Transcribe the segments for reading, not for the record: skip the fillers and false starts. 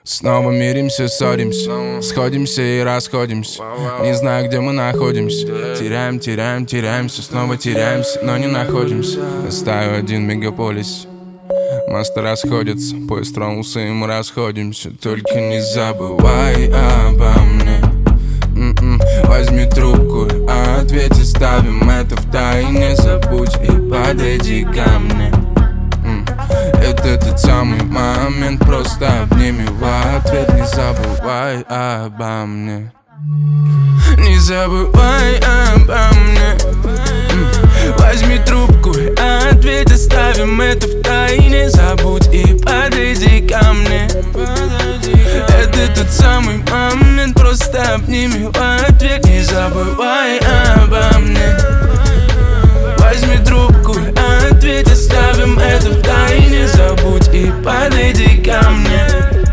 Снова миримся, ссоримся, сходимся и расходимся. Не знаю, где мы находимся. Теряемся, снова теряемся, но не находимся. Стаю один мегаполис. Мосты расходятся, поезд тронулся и мы расходимся. Только не забывай обо мне. Возьми трубку, а ответь, оставим это в тайне. Забудь и подойди ко мне. Это тот самый момент, просто обними в ответ. Не забывай обо мне. Не забывай обо мне. Возьми трубку, а ответь, оставим это в тайне. Забудь и подойди ко мне. Это тот самый момент, просто обними в ответ. Не забывай обо мне. Возьми трубку, а ответь, оставим это в тайне. Забудь и подойди ко мне.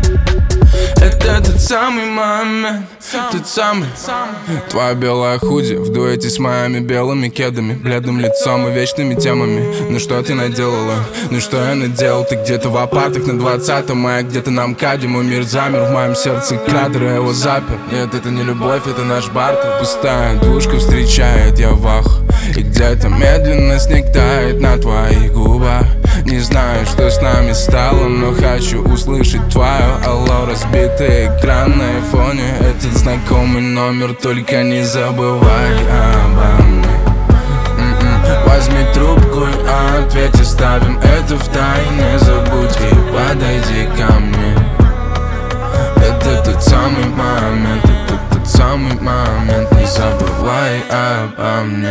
Это тот самый момент, тот самый. Твоя белая худи в дуэте с моими белыми кедами, бледным лицом и вечными темами. Ну что ты наделала? Ну что я наделал? Ты где-то в апартах на 20-м, а я где-то на МКАДе. Мой мир замер, в моем сердце кратер, я его запер. Нет, это не любовь, это наш бартер. Пустая душка встречает, я в аху. И где-то медленно снег тает на твоих губах. Не знаю, что с нами стало, но хочу услышать твое алло. Разбитый экран на айфоне, этот знакомый номер. Только не забывай обо мне. Возьми трубку, а ответь, оставим это в тайне. Забудь и подойди ко мне. Это тот самый момент, это тот самый момент. Не забывай обо мне.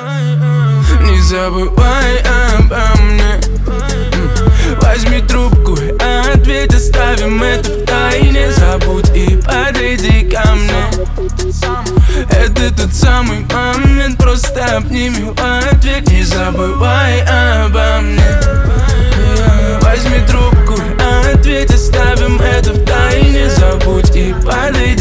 Не забывай обо мне. Возьми трубку, а ответь, оставим это в тайне. Забудь и подойди ко мне. Это тот самый момент, просто обними в ответ. Не забывай обо мне. Возьми трубку, а ответь, оставим это в тайне. Забудь и подойди.